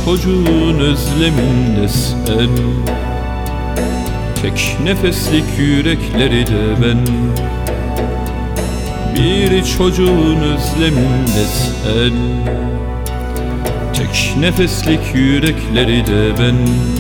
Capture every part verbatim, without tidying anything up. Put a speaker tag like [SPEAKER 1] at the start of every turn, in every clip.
[SPEAKER 1] çocuğun özleminde sen, tek nefeslik yürekleri de ben. Bir çocuğun özleminde sen, tek nefeslik yürekleri de ben.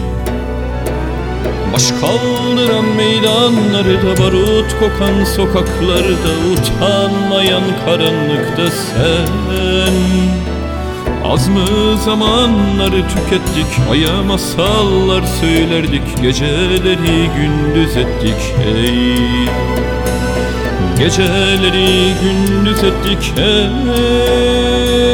[SPEAKER 1] Baş kaldıran meydanlarda, barut kokan sokaklarda, utanmayan karanlıkta sen. Az mı zamanları tükettik, aya masallar söylerdik, geceleri gündüz ettik hey. Geceleri gündüz ettik hey.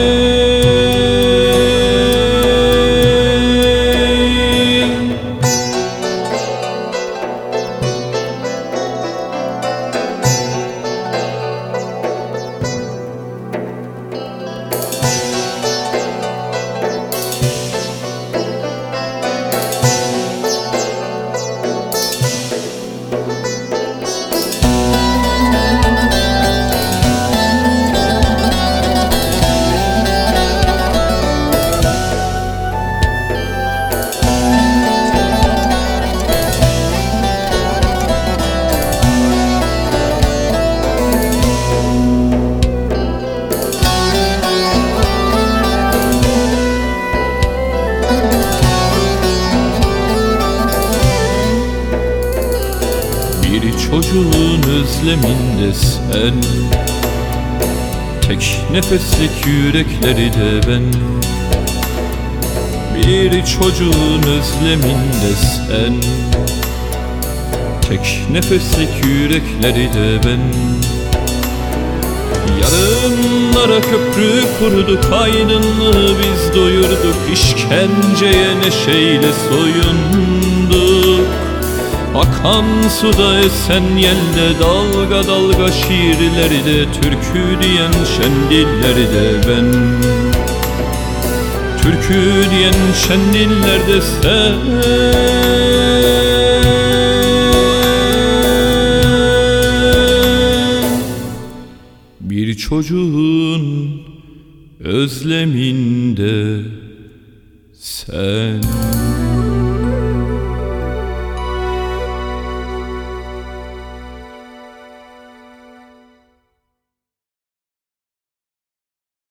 [SPEAKER 1] Çocuğun özleminde sen, tek nefeslik yürekleri de ben. Bir çocuğun özleminde sen, tek nefeslik yürekleri de ben. Yarınlara köprü kurduk, aydınlığı biz doyurduk, işkenceye neşeyle soyunduk. Akan suda, esen yelde, dalga dalga şiirleri de, türkü diyen şen dilleri de ben. Türkü diyen şen dillerde sen. Bir çocuğun özleminde sen.